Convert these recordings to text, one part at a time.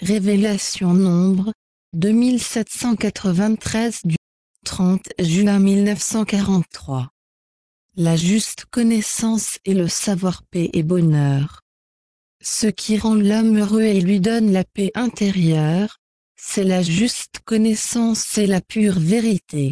Révélation Nombre, 2793 du 30 juin 1943. La juste connaissance et le savoir paix et bonheur. Ce qui rend l'homme heureux et lui donne la paix intérieure, c'est la juste connaissance et la pure vérité.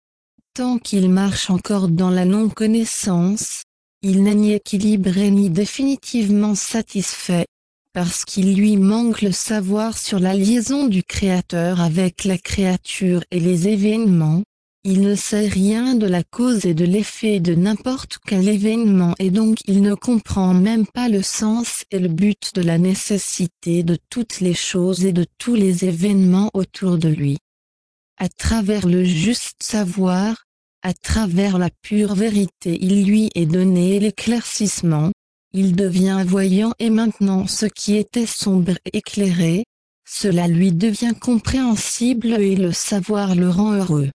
Tant qu'il marche encore dans la non-connaissance, il n'est ni équilibré ni définitivement satisfait, parce qu'il lui manque le savoir sur la liaison du Créateur avec la créature et les événements. Il ne sait rien de la cause et de l'effet de n'importe quel événement et donc il ne comprend même pas le sens et le but de la nécessité de toutes les choses et de tous les événements autour de lui. À travers le juste savoir, à travers la pure vérité, il lui est donné l'éclaircissement. Il devient voyant et maintenant ce qui était sombre et éclairé, cela lui devient compréhensible et le savoir le rend heureux.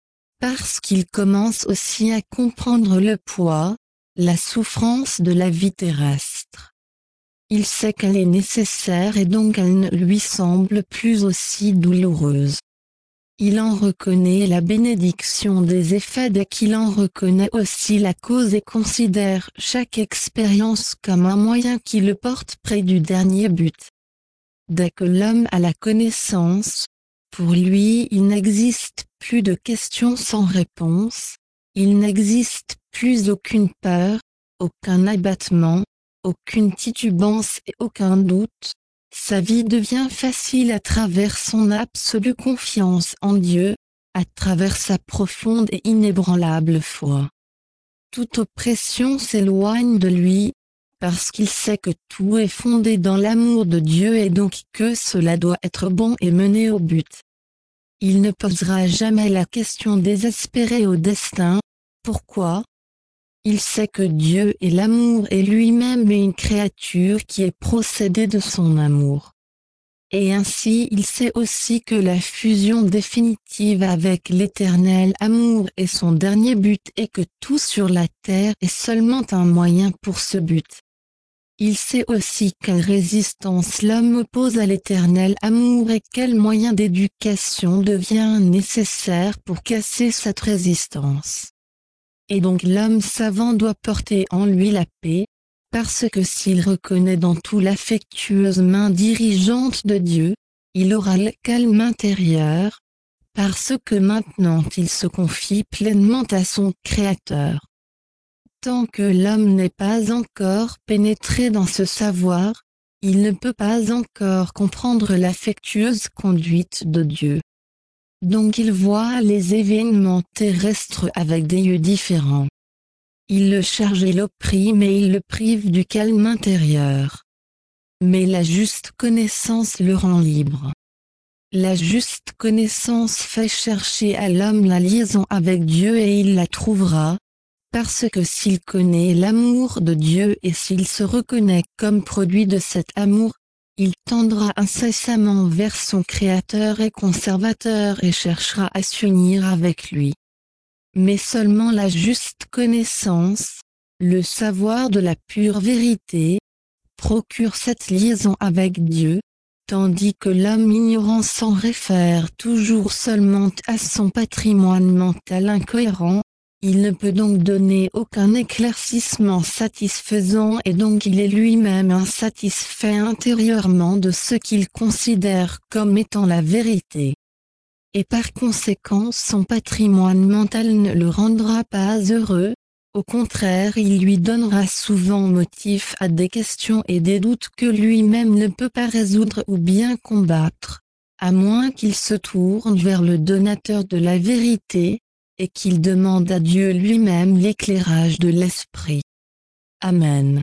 Parce qu'il commence aussi à comprendre le poids, la souffrance de la vie terrestre. Il sait qu'elle est nécessaire et donc elle ne lui semble plus aussi douloureuse. Il en reconnaît la bénédiction des effets dès qu'il en reconnaît aussi la cause et considère chaque expérience comme un moyen qui le porte près du dernier but. Dès que l'homme a la connaissance, pour lui il n'existe plus de questions sans réponse, il n'existe plus aucune peur, aucun abattement, aucune titubance et aucun doute. Sa vie devient facile à travers son absolue confiance en Dieu, à travers sa profonde et inébranlable foi. Toute oppression s'éloigne de lui, parce qu'il sait que tout est fondé dans l'amour de Dieu et donc que cela doit être bon et mener au but. Il ne posera jamais la question désespérée au destin, pourquoi ? Il sait que Dieu est l'amour et lui-même est une créature qui est procédée de son amour. Et ainsi il sait aussi que la fusion définitive avec l'éternel amour est son dernier but et que tout sur la terre est seulement un moyen pour ce but. Il sait aussi quelle résistance l'homme oppose à l'éternel amour et quel moyen d'éducation devient nécessaire pour casser cette résistance. Et donc l'homme savant doit porter en lui la paix, parce que s'il reconnaît dans tout l'affectueuse main dirigeante de Dieu, il aura le calme intérieur, parce que maintenant il se confie pleinement à son Créateur. Tant que l'homme n'est pas encore pénétré dans ce savoir, il ne peut pas encore comprendre l'affectueuse conduite de Dieu. Donc il voit les événements terrestres avec des yeux différents. Il le charge et l'opprime et il le prive du calme intérieur. Mais la juste connaissance le rend libre. La juste connaissance fait chercher à l'homme la liaison avec Dieu et il la trouvera, parce que s'il connaît l'amour de Dieu et s'il se reconnaît comme produit de cet amour, il tendra incessamment vers son Créateur et Conservateur et cherchera à s'unir avec lui. Mais seulement la juste connaissance, le savoir de la pure vérité, procure cette liaison avec Dieu, tandis que l'homme ignorant s'en réfère toujours seulement à son patrimoine mental incohérent. Il ne peut donc donner aucun éclaircissement satisfaisant et donc il est lui-même insatisfait intérieurement de ce qu'il considère comme étant la vérité. Et par conséquent son patrimoine mental ne le rendra pas heureux, au contraire il lui donnera souvent motif à des questions et des doutes que lui-même ne peut pas résoudre ou bien combattre, à moins qu'il se tourne vers le donateur de la vérité, et qu'il demande à Dieu lui-même l'éclairage de l'esprit. Amen.